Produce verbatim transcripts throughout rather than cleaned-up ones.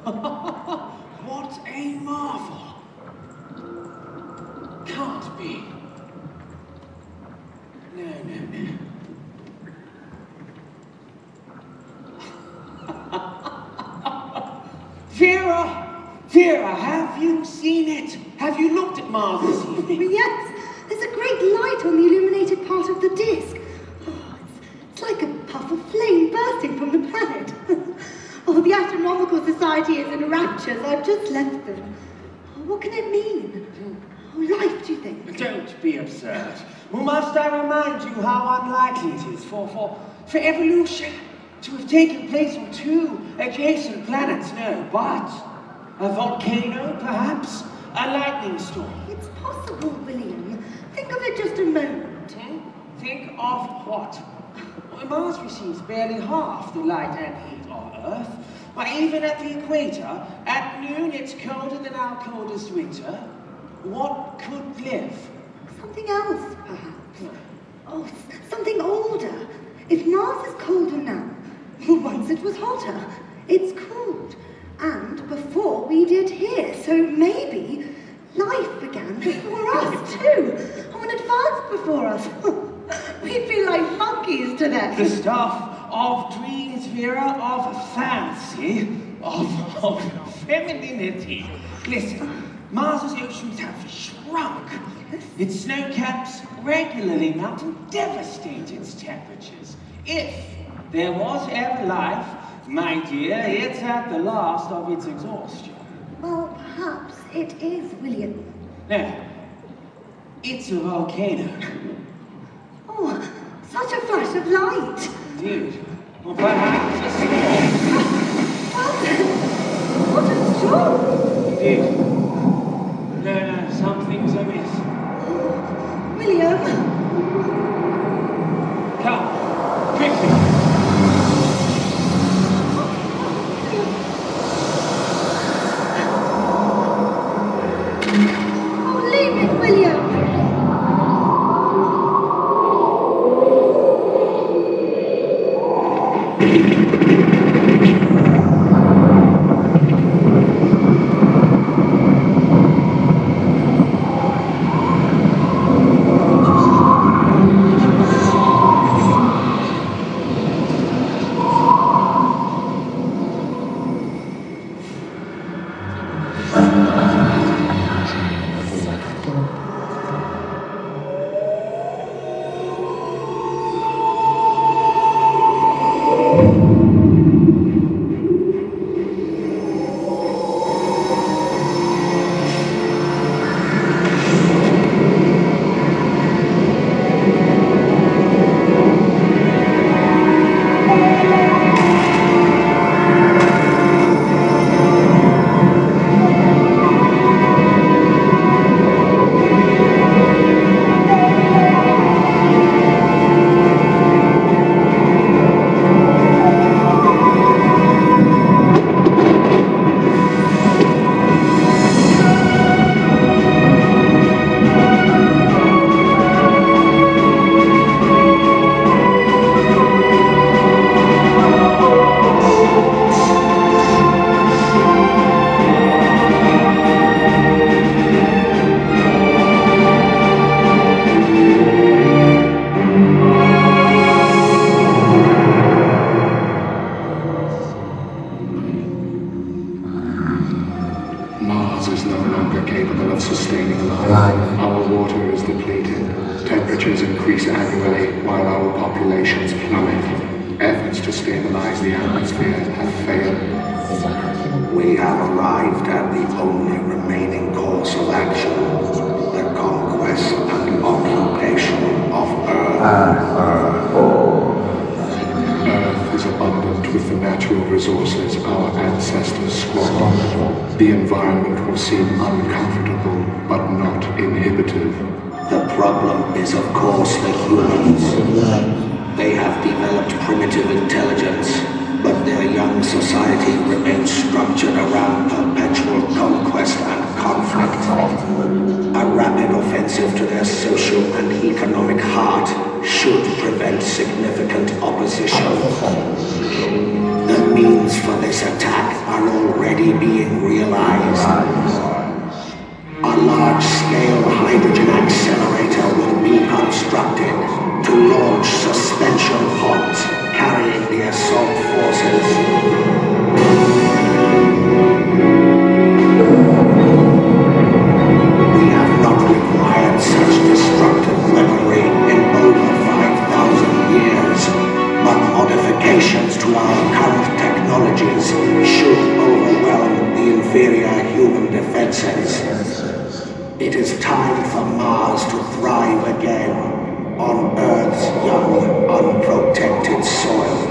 What a marvel! Can't be. No, no, no. Vera! Vera, have you seen it? Have you looked at Mars this evening? Oh, yes. There's a great light on the illuminated part of the disk. Oh, it's, it's like a puff of flame bursting from the planet. Oh, the Astronomical Society is in raptures. I've just left them. Oh, what can it mean? Oh, life, do you think? Don't be absurd. Well, must I remind you how unlikely it is for, for, for evolution to have taken place on two adjacent planets? No, but a volcano, perhaps? A lightning storm? It's possible, William. Think of it just a moment. Hmm? Think of what? Well, Mars receives barely half the light and heat of Earth. But even at the equator, at noon it's colder than our coldest winter. What could live? Something else, perhaps. Oh, something older. If Mars is colder now, well, once it was hotter. It's cooled. And before we did here, so maybe life began before us too. Oh, and advanced before us. We'd be like monkeys to them. The stuff of dreams, Vera, of fancy, of, of femininity. Listen, Mars's oceans have shrunk. Its snow caps regularly melt and devastate its temperatures. If there was ever life, my dear, it's at the last of its exhaustion. Well, perhaps it is, William. No, it's a volcano. Oh, such a flash of light. Indeed. Well, perhaps a storm. What? What a storm! Indeed. No, no, something's amiss. William! Come, quickly. Oh, leave it, William! The means for this attack are already being realized. A large-scale hydrogen accelerator will be constructed to launch suspension pods carrying the assault forces. We have not required such destructive weaponry in over five thousand years, but modifications to our current technologies should overwhelm the inferior human defenses. It is time for Mars to thrive again on Earth's young, unprotected soil.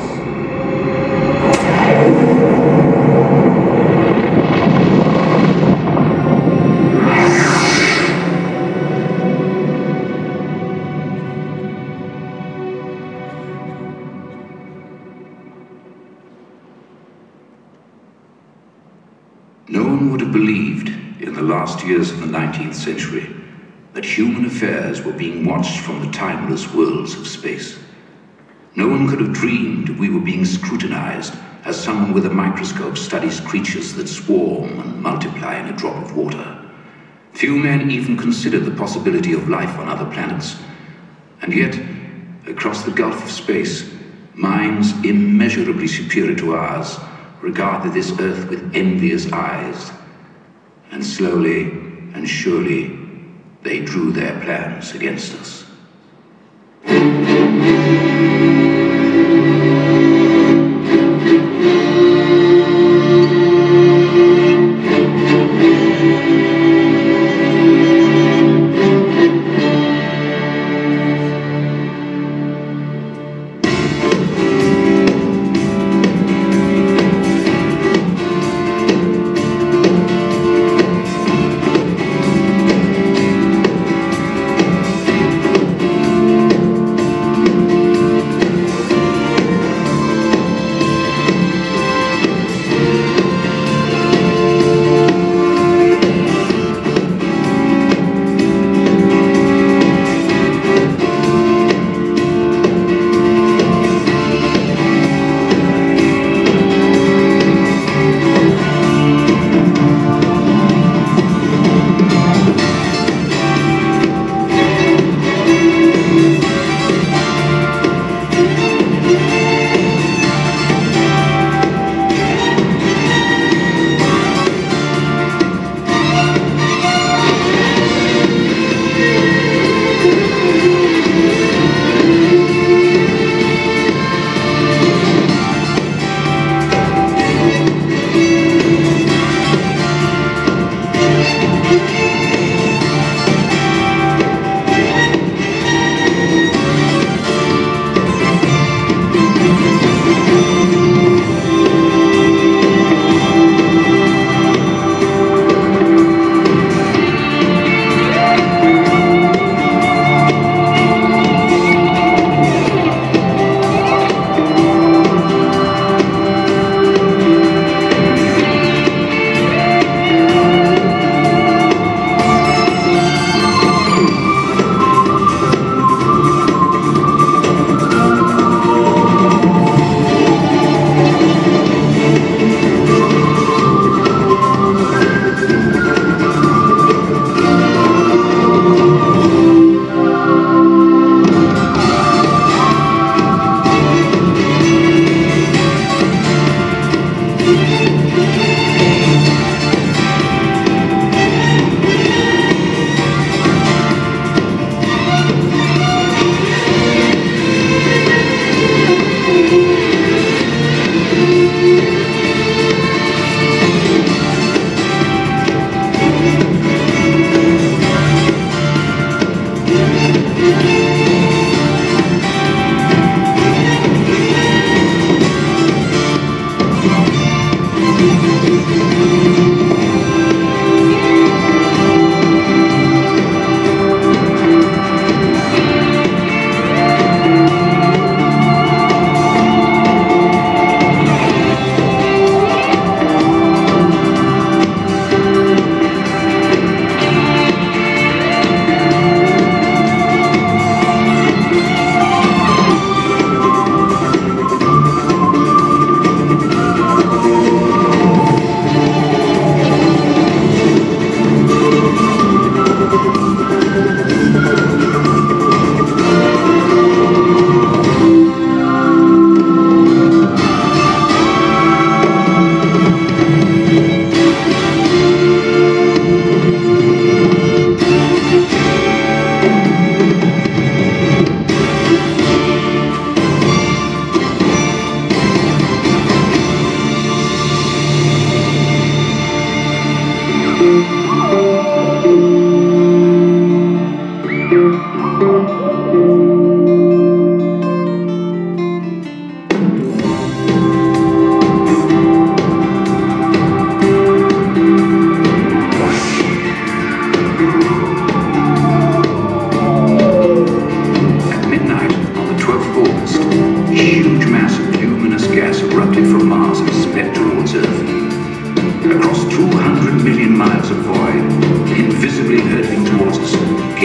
No one would have believed in the last years of the nineteenth century that human affairs were being watched from the timeless worlds of space. No one could have dreamed we were being scrutinized as someone with a microscope studies creatures that swarm and multiply in a drop of water. Few men even considered the possibility of life on other planets. And yet, across the gulf of space, minds immeasurably superior to ours regarded this Earth with envious eyes. And slowly and surely, they drew their plans against us.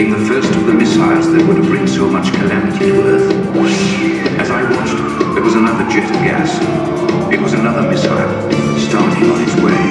came the first of the missiles that were to bring so much calamity to Earth. As I watched, there was another jet of gas. It was another missile, starting on its way.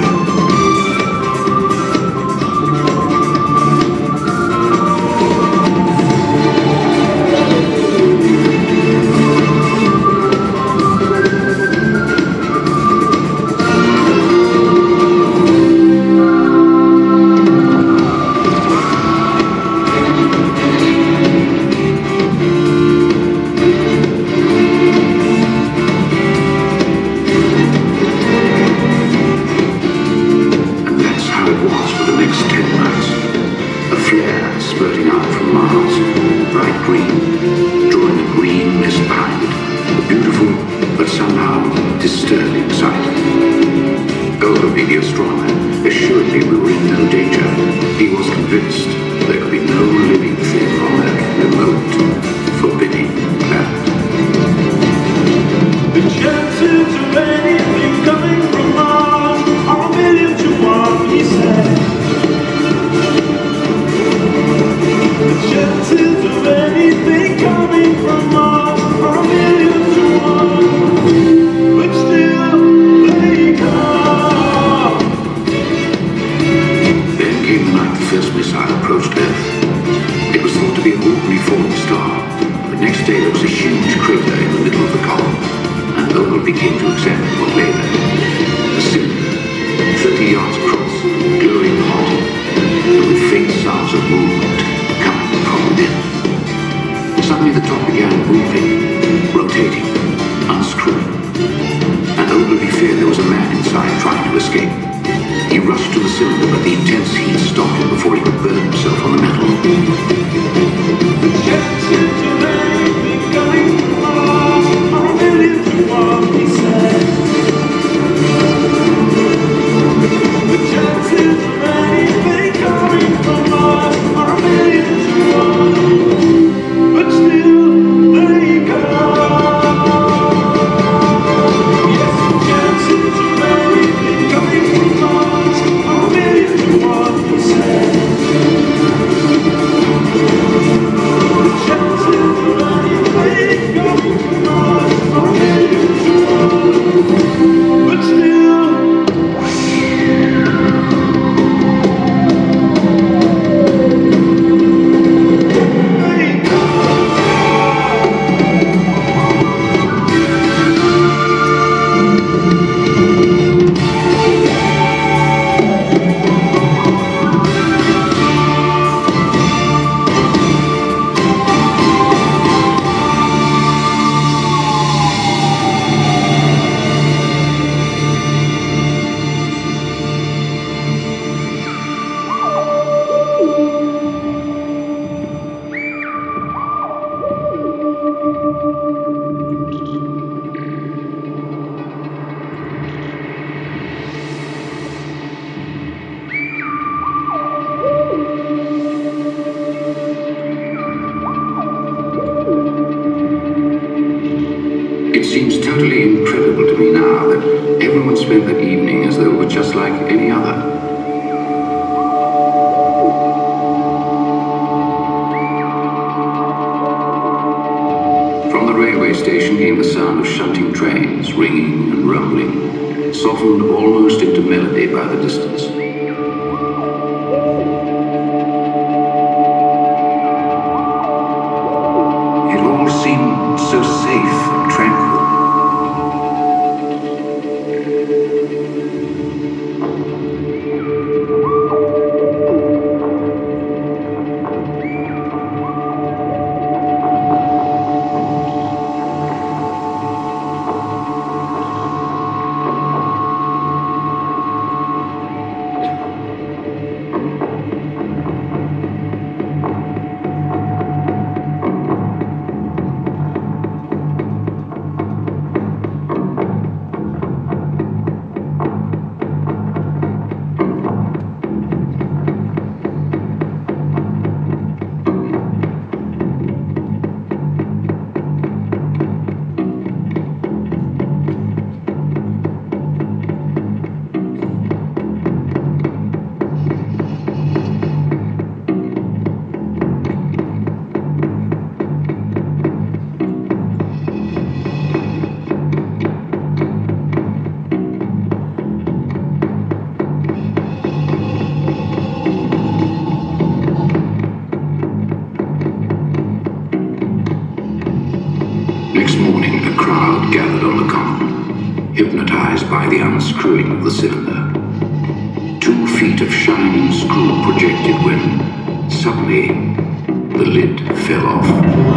hypnotized by the unscrewing of the cylinder. Two feet of shining screw projected when, suddenly, the lid fell off.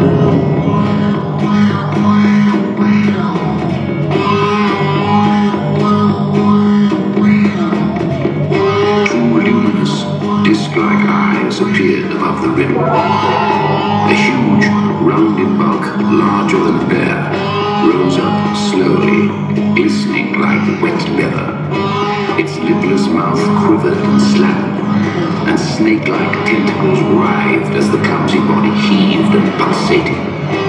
Two luminous, disc-like eyes appeared above the rim. A huge, rounded bulk, larger than a bear, rose up slowly, glistening like wet leather. Its lipless mouth quivered and slapped, and snake-like tentacles writhed as the clumsy body heaved and pulsated.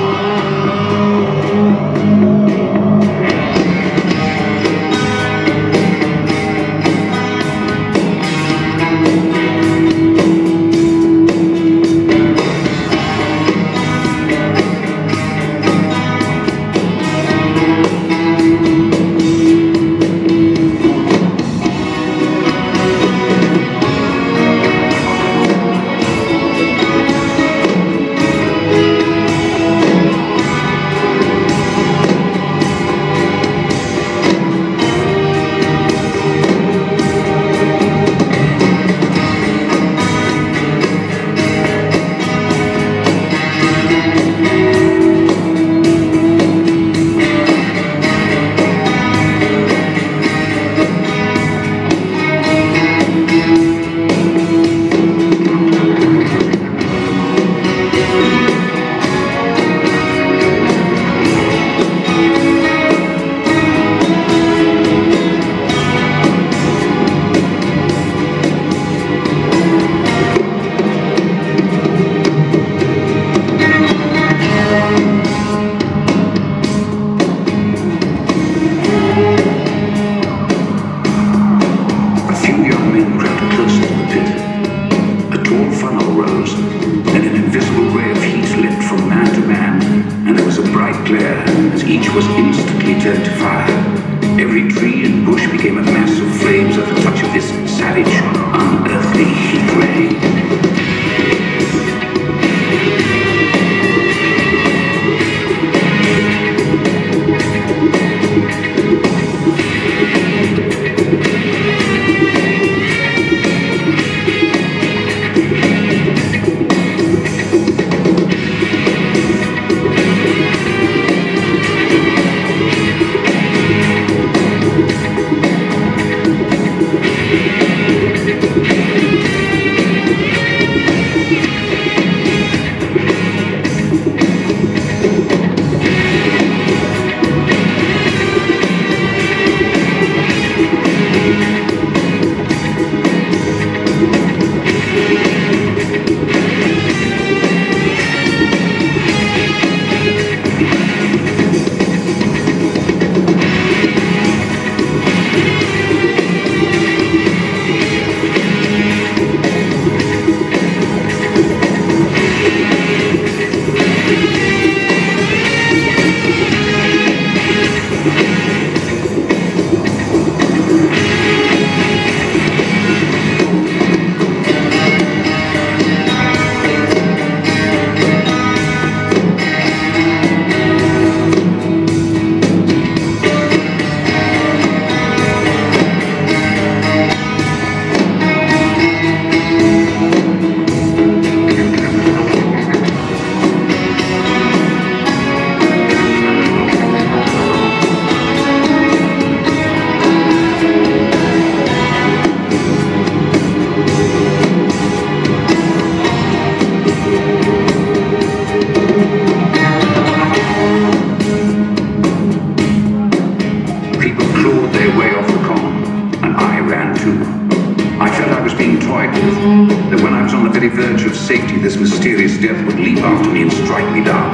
This mysterious death would leap after me and strike me down.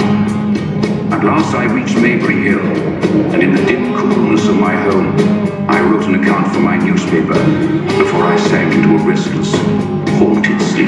At last I reached Maybury Hill, and in the dim coolness of my home, I wrote an account for my newspaper before I sank into a restless, haunted sleep.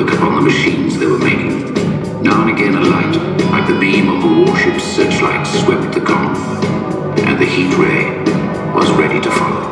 work upon the machines they were making. Now and again a light, like the beam of a warship's searchlight, swept the column, and the heat ray was ready to follow.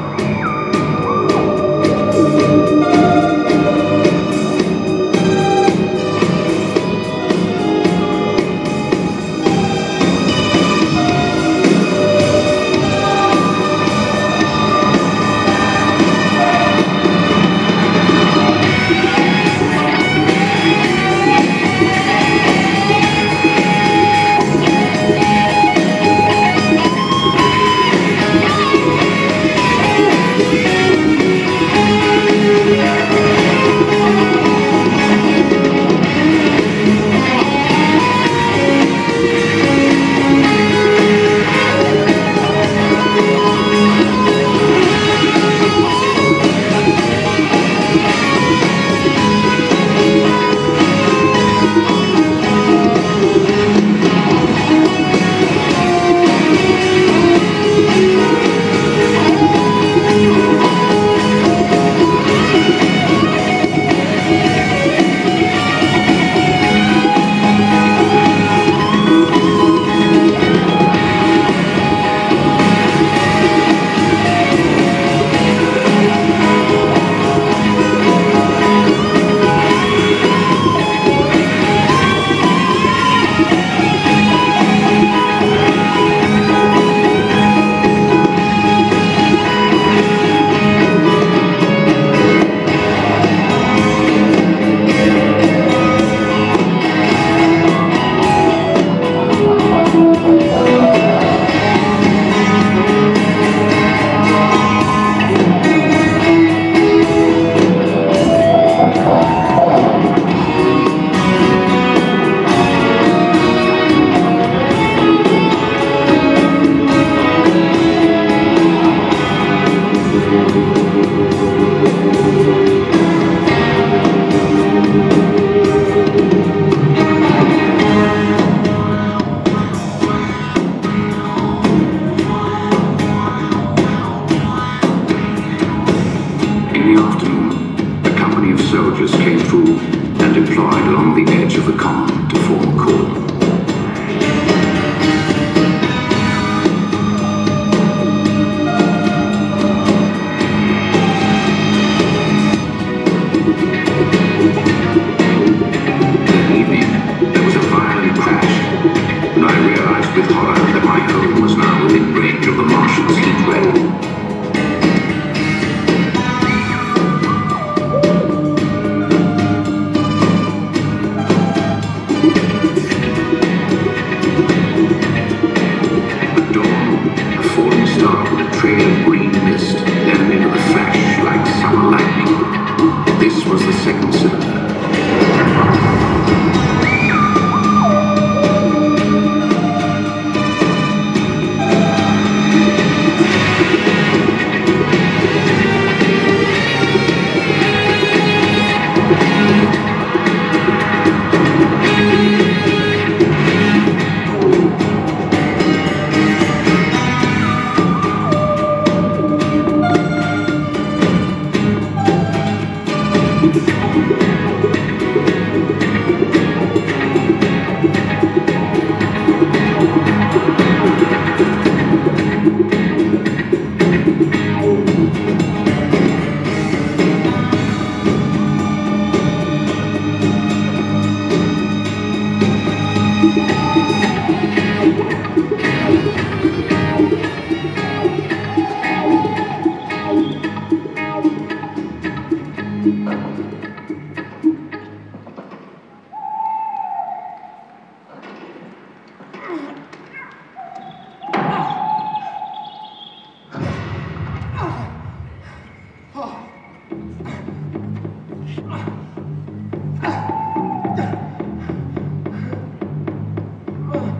Oh.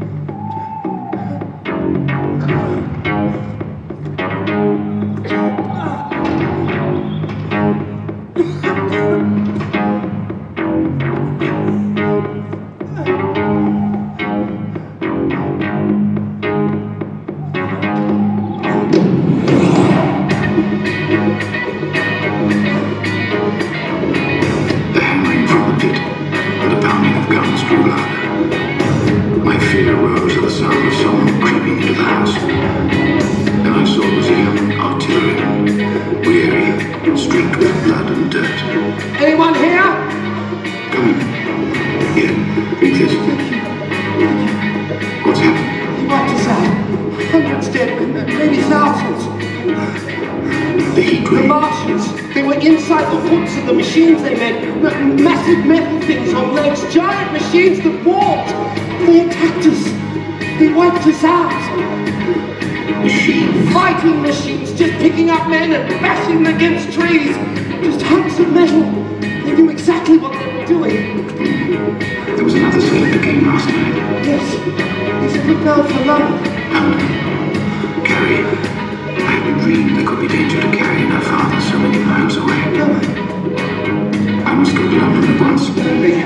Read this. What's happened? He wiped us out. Hundreds dead, maybe thousands. The heat The ray. Martians, they were inside the hoods of the machines they made. M- massive metal things on legs, giant machines that walked. They attacked us. They wiped us out. Machine. Fighting machines, just picking up men and bashing them against trees. Just hunks of metal. They knew exactly what they were doing. There was another cell at the game last night. Yes, he's a good now for London. London. Carrie. I had a dream there could be danger to Carrie and her father so many miles away. No, I must go to London at once. they